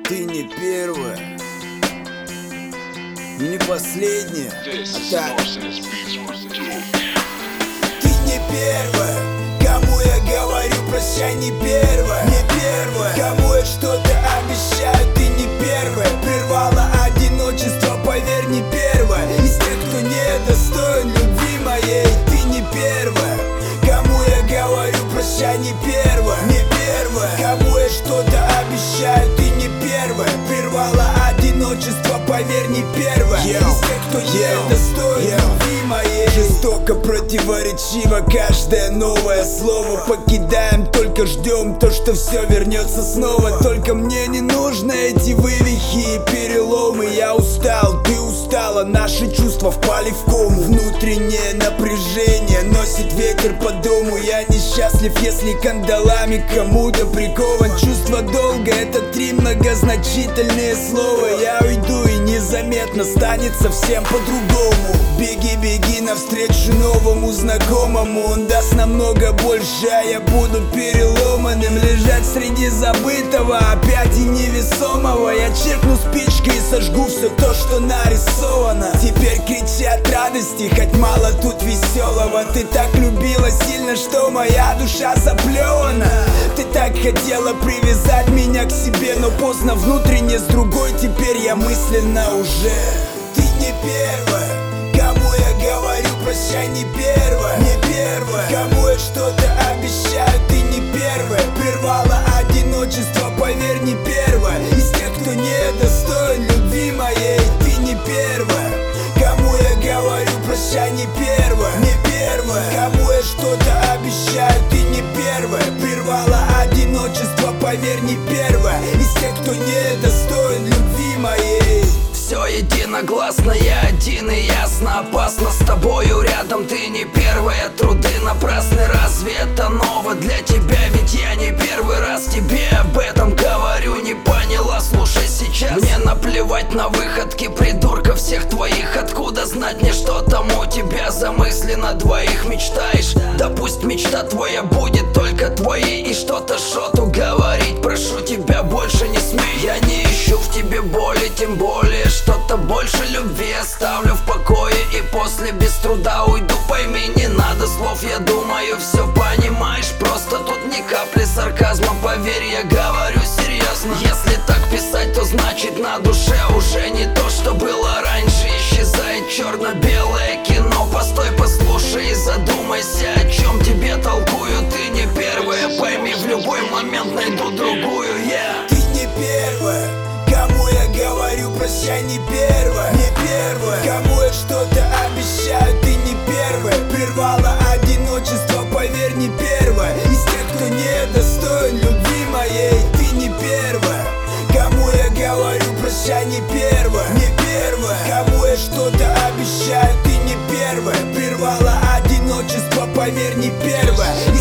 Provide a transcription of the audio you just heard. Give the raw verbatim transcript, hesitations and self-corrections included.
Ты не первая и не последняя. А так. Ты не первая, кому я говорю прощай, не первая. Не первая, кому я что-то обещаю, ты не первая. Прервала одиночество, поверь, не первая. Из тех, кто не достоин любви моей. Ты не первая, кому я говорю прощай, не первая. Не первая, кому я что-то обещаю, ты не первая. Прервала одиночество, поверь, не первая. Из тех, кто не достоин любви моей. Жестоко, противоречиво каждое новое слово. Покидаем, только ждем то, что все вернется снова. Только мне не нужны эти вывихи и переломы. Я устал, ты устала, наши чувства впали в кому. Внутреннее напряжение носит ветер по дому. Я несчастлив, если кандалами кому-то прикован. Чувство долга — это три многозначительные слова. Я уйду и незаметно станет совсем по-другому. Беги, беги навстречу новому знакомому. Он даст намного больше, а я буду переломанным. Лежать среди забытого, опять и невесомого. Я черкну спичкой и сожгу все то, что нарисовано. Теперь кричи от радости, хоть мало тут веселого. Ты так любила сильно, что моя душа заплевана. Ты так хотела привязать меня к себе, но поздно, внутренне с другой. Теперь я мысленно уже. Ты не первая, кому я говорю прощай, не первая. Не первая, кому я что-то обещаю, ты не первая. Прервала одиночество, поверь, не первая. Из тех, кто не достоин любви моей. Ты не первая, кому я говорю прощай, не первая. Не первая, кому я что-то обещаю, ты не первая. Прервала одиночество, поверь, не первая. Из тех, кто не достоин любви моей. Все единогласно, я один и ясно. Опасно с тобою рядом, ты не первая. Труды напрасны, разве это ново для тебя? Ведь я не первый раз тебе об этом говорю. Не поняла, слушай сейчас. Мне наплевать на выходки придурков всех твоих. Откуда знать мне, что там у тебя за мысли на двоих мечтаешь? Да пусть мечта твоя будет только твоей. И что-то шоту говорить, прошу тебя, больше не смей. Я не ищу в тебе боли, тем более что-то больше любви оставлю в покое. И после без труда уйду, пойми, не надо слов. Я думаю, все понимаешь, просто тут ни капли сарказма. Поверь, я говорю серьезно. Если так писать, то значит на душе уже не то, что было раньше. Исчезает черно-белое кино. Постой, послушай и задумайся, о чем тебе толкую. Ты не первая, пойми, в любой момент найду другую. yeah. Ты не первая, кому я говорю прощай, не первая. Не первая, кому я что-то обещаю, ты не первая. Прервала одиночество, поверь, не первая. Из тех, кто не достоин любви моей. Ты не первая, кому я говорю прощай, не первая. Не первая, кому я что-то обещаю, ты не первая. Прервала одиночество, поверь, не первая.